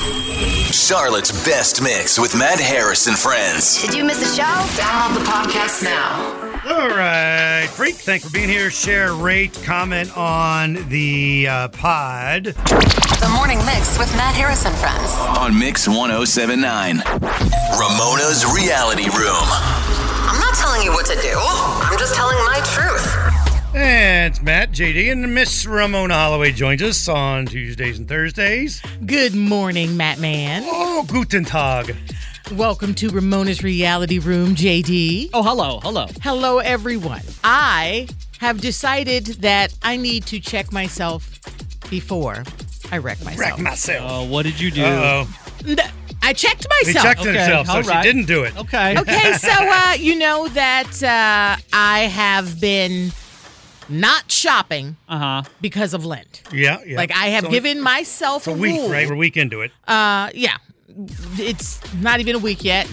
Charlotte's best mix with Matt Harris and friends. Did you miss a show? Download the podcast now. All right, Freak, thanks for being here. Share, rate, comment on the pod. The Morning Mix with Matt Harris and friends. On Mix 1079. Ramona's Reality Room. I'm not telling you what to do. I'm just telling my truth. And it's Matt, JD, and Miss Ramona Holloway joins us on Tuesdays and Thursdays. Good morning, Matt Man. Oh, guten Tag. Welcome to Ramona's Reality Room, JD. Oh, hello. Hello, everyone. I have decided that I need to check myself before I wreck myself. Wreck myself. Oh, what did you do? Uh-oh. I checked He myself. checked himself, so all right. she didn't do it. Okay. Okay, so you know that I have been not shopping because of Lent. Yeah. Like I have given myself a week, rule. right? We're a week into it. Yeah. It's not even a week yet.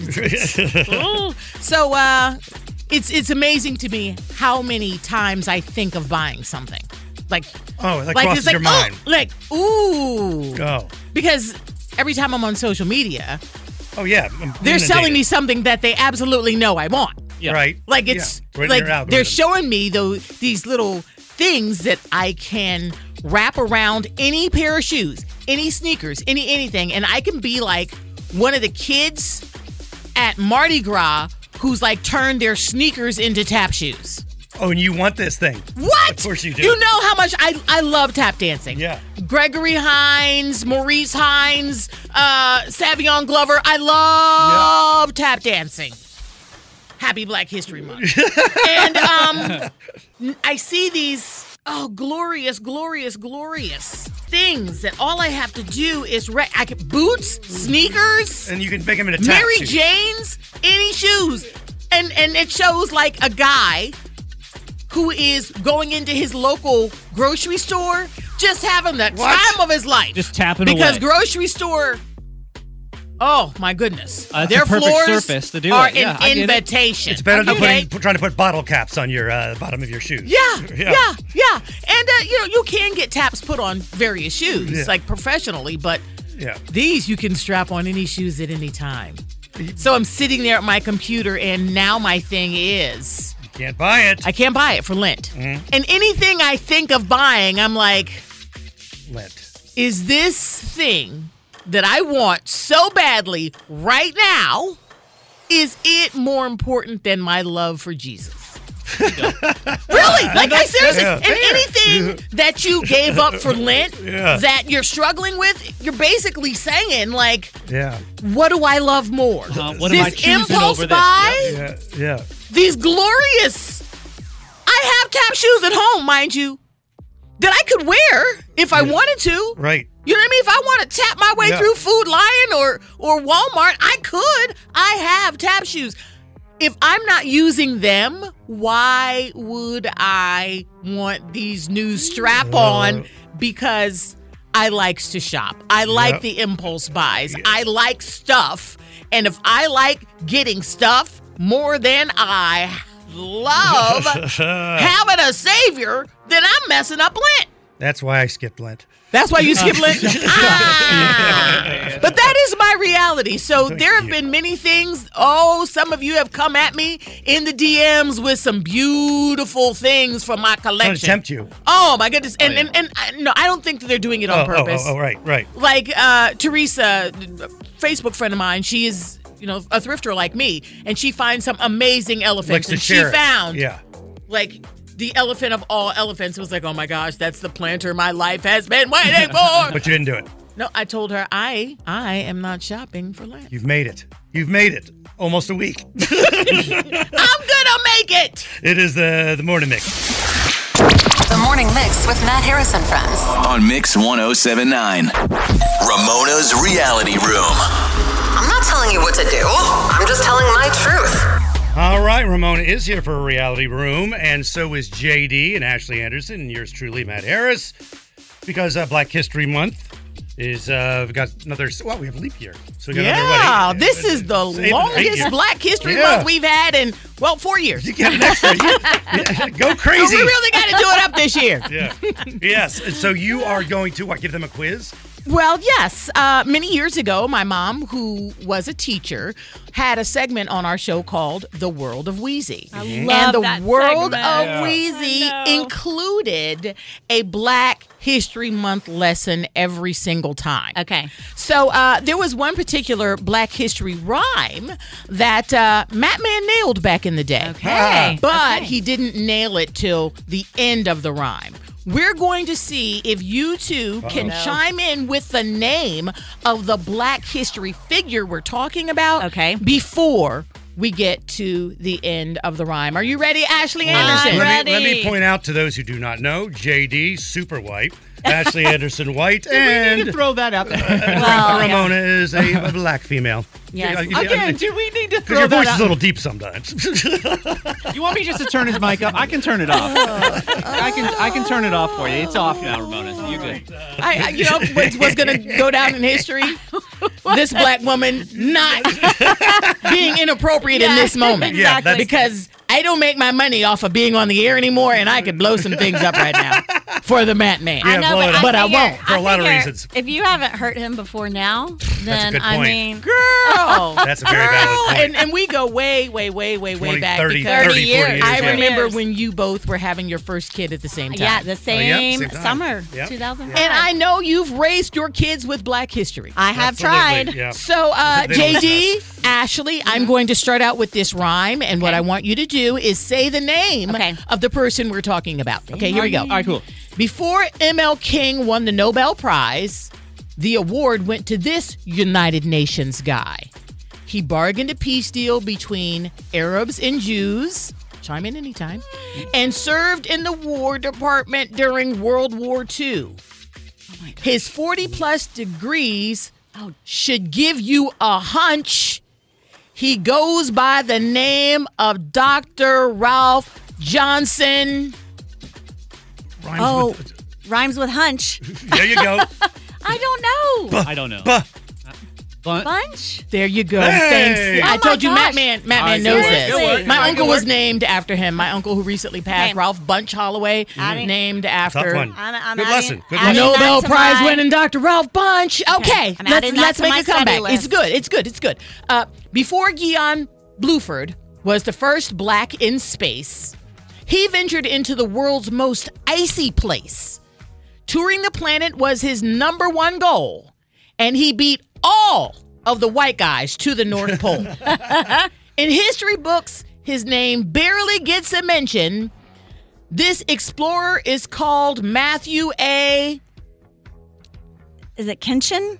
So it's amazing to me how many times I think of buying something. Like crosses your mind. Oh. Because every time I'm on social media, Oh, yeah. they're selling me something that they absolutely know I want. Yeah. Right. Like it's Right in like your algorithm. they're showing me these little things that I can wrap around any pair of shoes, any sneakers, anything, and I can be like one of the kids at Mardi Gras who's like turned their sneakers into tap shoes. Oh, and you want this thing. What? Of course you do. You know how much I love tap dancing. Yeah. Gregory Hines, Maurice Hines, Savion Glover. I love tap dancing. Happy Black History Month. And I see these glorious things that all I have to do is boots, sneakers, And you can make them into tap Mary shoes. Jane's, any shoes. And it shows like a guy who is going into his local grocery store, just having the time of his life. Just tapping because away. grocery store, oh my goodness. It's Their a perfect floors surface to do are it. Yeah, an I get it. invitation. It's better than Okay? trying to put bottle caps on your bottom of your shoes. Yeah. And you can get taps put on various shoes, like professionally, but Yeah. these you can strap on any shoes at any time. So I'm sitting there at my computer, and now my thing is Can't buy it. I can't buy it for Lent. And anything I think of buying, I'm like, Lent. is this thing that I want so badly right now, is it more important than my love for Jesus? Really? Like, I seriously, Yeah. and anything that you gave up for Lent Yeah. that you're struggling with, you're basically saying, like, Yeah. what do I love more? What am I this choosing impulse over this? buy? Yeah. These glorious, I have tap shoes at home, mind you, that I could wear if I wanted to. Right. You know what I mean? If I want to tap my way Yeah. through Food Lion or Walmart, I could. I have tap shoes. If I'm not using them, why would I want these new strap-on? Because I likes to shop. I like the impulse buys. I like stuff. And if I like getting stuff more than I love having a savior, then I'm messing up Lent. That's why I skipped Lent. That's why you skip Lent? But that is my reality. So there have been many things. Oh, some of you have come at me in the DMs with some beautiful things from my Trying collection. to tempt you. Oh, my goodness. And no, I don't think that they're doing it on purpose. Oh, right. Like Teresa, a Facebook friend of mine, she is, a thrifter like me, and she finds some amazing elephants. Likes to And she share it. found Yeah. like the elephant of all elephants. It was like, oh my gosh, that's the planter my life has been waiting for. But you didn't do it. No, I told her I am not shopping for Lent. You've made it. Almost a week. I'm gonna make it. It is the morning mix. The Morning Mix with Matt Harris and friends. On Mix 1079. Ramona's Reality Room. I'm not telling you what to do. I'm just telling my truth. All right, Ramona is here for a reality room, and so is JD and Ashley Anderson, and yours truly, Matt Harris, because Black History Month is, we got another, we have leap year. So we got another, this is the longest Black History Month we've had in, 4 years. You get an extra. Go crazy. So we really got to do it up this year. Yeah. Yes. And so you are going to, give them a quiz? Well, yes. Many years ago, my mom, who was a teacher, had a segment on our show called The World of Wheezy. I And love The that World segment. of Wheezy I know. included a Black History Month lesson every single time. Okay. So there was one particular Black History rhyme that Matt Man nailed back in the day. Okay. But Okay. he didn't nail it till the end of the rhyme. We're going to see if you two can chime in with the name of the Black History figure we're talking about Okay. before we get to the end of the rhyme. Are you ready, Ashley Anderson? I'm Let me ready. point out to those who do not know, JD, super white, Ashley Anderson, white, We need and to throw that out there. Well, Ramona is a black female. Yes. Again, do we need to Because throw your voice that is out? a little deep sometimes. You want me just to turn his mic up? I can turn it off. I can turn it off for you. It's off now, Ramona. So you good? You know what's going to go down in history? This black woman not being inappropriate in this moment. Yeah, that's- Because I don't make my money off of being on the air anymore, and I could blow some things up right now for the Matt Man. Yeah, I know, blow it up. But I figure- won't, for a lot of figure reasons. If you haven't hurt him before now, then good I point. mean, Girl. That's a very valid point. And we go way 20, back 30, because 30, 40 years. I yeah. remember Years. when you both were having your first kid at the same time. yeah, the same, same time. summer, Yep. 2005. And I know you've raised your kids with Black history. I have Absolutely, tried. yeah. So, They don't JD, Ashley, I'm going to start out with this rhyme, and what I want you to do is say the name Okay. of the person we're talking about. Okay, here we go. All right, cool. Before ML King won the Nobel Prize, the award went to this United Nations guy. He bargained a peace deal between Arabs and Jews. Chime in anytime. And served in the War Department during World War II. His 40-plus degrees should give you a hunch. He goes by the name of Dr. Ralph Johnson. Rhymes Oh, with- rhymes with hunch. there you go. I don't know. I don't know. Buh. Bunch? There you go. Hey! Thanks. I Oh my told you, gosh. Matt All Man right, knows good work, this. good work. My All right, uncle good was work. named after him. My uncle who recently passed, Okay. Ralph Bunch Holloway, Adding- named Tough after one. I'm Good adding- lesson. Good adding lesson. that Nobel to Prize my- winning Dr. Ralph Bunch. Okay, I'm adding that let's to make my a comeback. study It's list. good. It's good. It's good. Before Guion Bluford was the first black in space, he ventured into the world's most icy place. Touring the planet was his number one goal, and he beat all of the white guys to the North Pole. In history books, his name barely gets a mention. This explorer is called Matthew A. Is it Kenshin?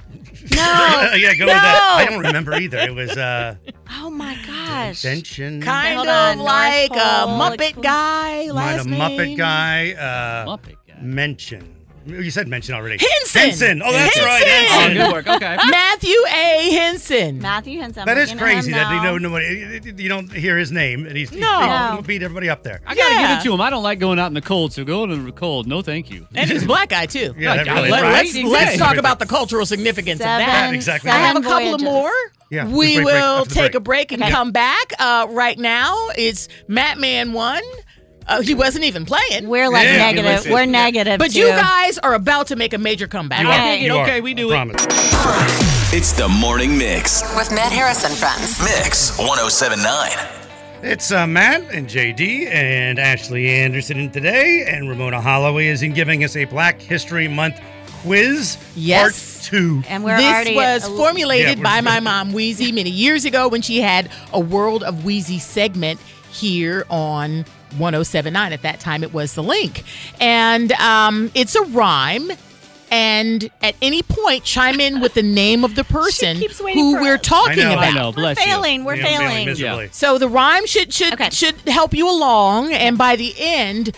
Yeah, go with that. I don't remember either. It was Oh my gosh. Invention. Kind Hold of on, North like a Pole Muppet Explorer. guy. Might Last have name. Muppet guy. Muppet guy. Mention. You said mention already. Henson. Henson. Oh, that's right. Henson. Oh, Henson. good work. Okay. Matthew A. Henson. Matthew Henson. That is Looking at him crazy that now. you don't hear his name and he No. beat everybody up there. I gotta Yeah. give it to him. I don't like going out in the cold, so going in the cold, no thank you. And he's a black guy, too. Yeah, that really Let's Right? talk about the cultural significance of that. Seven, Exactly. I Seven have a couple of voyages. more. Yeah, We break will after the take break. a break and come back. Right now, it's Matt Man 1. He wasn't even playing. We're like Yeah. negative. Listen. We're negative. But too. you guys are about to make a major comeback. You Okay. are. You Okay, are. we do I it. promise. It's the Morning Mix. With Matt Harris and friends. Mix 1079. It's Matt and JD and Ashley Anderson in today, and Ramona Holloway is in giving us a Black History Month quiz. Yes. Part 2. And we're This already was formulated Yeah, by my mom, Wheezy, many years ago when she had a World of Wheezy segment here on 1079. At that time, it was The Link. And it's a rhyme. And at any point, chime in with the name of the person keeps waiting who for we're us. talking I know, about. I know. We're Bless you. failing. We're You know, failing failing. miserably. So the rhyme should Okay. help you along, and by the end,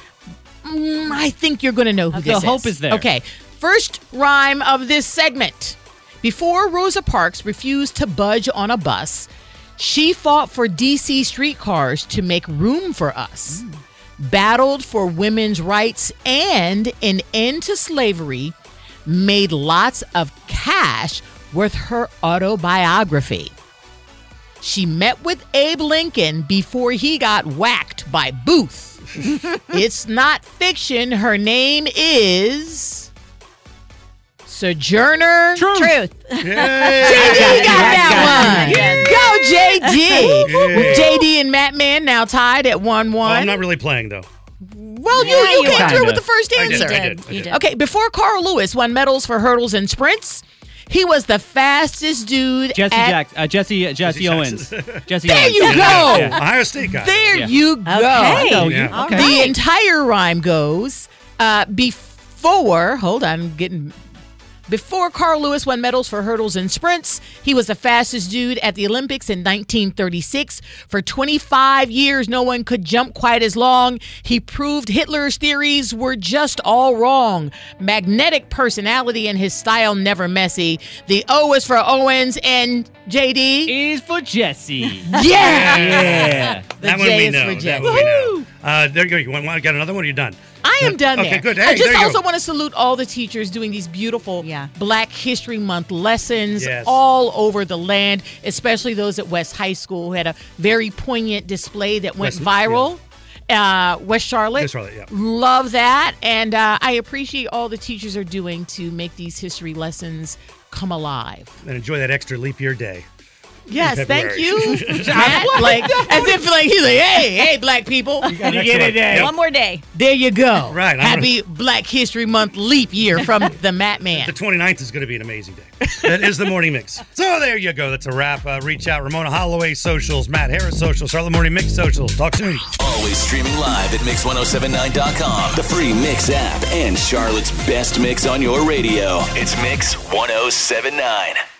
I think you're going to know who The this hope is there. Okay, first rhyme of this segment. Before Rosa Parks refused to budge on a bus, she fought for DC streetcars to make room for us. Battled for women's rights and an end to slavery, made lots of cash with her autobiography. She met with Abe Lincoln before he got whacked by Booth. It's not fiction. Her name is Sojourner Truth. JD got that one. Go, JD. Yeah. JD and Matt Man now tied at 1-1. Oh, I'm not really playing, though. Well, Yeah, you you came through kinda. with the first I did, answer. I did. You did. Okay, before Carl Lewis won medals for hurdles and sprints, he was the fastest dude Jesse at... Jesse Owens. Jesse There Owens. you go. Yeah. Ohio State guy. There Yeah. you go. Okay. Oh, Yeah. you, All okay. The right. entire rhyme goes before. Hold on, I'm getting. Before Carl Lewis won medals for hurdles and sprints, he was the fastest dude at the Olympics in 1936. For 25 years, no one could jump quite as long. He proved Hitler's theories were just all wrong. Magnetic personality and his style never messy. The O is for Owens and JD. Is for Jesse. Yeah. Yeah. The That one J we is know. for That Jesse. one we know. There you go. You want to get another one? Or you done? I am done Okay, there. good. I Hey, just there you also go. want to salute all the teachers doing these beautiful Yeah. Black History Month lessons Yes. all over the land, especially those at West High School who had a very poignant display that went West- viral. West Charlotte. West Charlotte, yeah. Love that. And I appreciate all the teachers are doing to make these history lessons come alive. And enjoy that extra leap year day. Yes, thank February. you, Matt. Like, as if like he's like, hey, Black people. You get it there. One more day. There you go. Right, I'm Happy Black History Month leap year from the Matt Man. The 29th is going to be an amazing day. That is the Morning Mix. So there you go. That's a wrap. Reach out. Ramona Holloway socials, Matt Harris socials, Charlotte Morning Mix socials. Talk soon. Always streaming live at Mix1079.com, the free Mix app, and Charlotte's best mix on your radio. It's Mix 1079.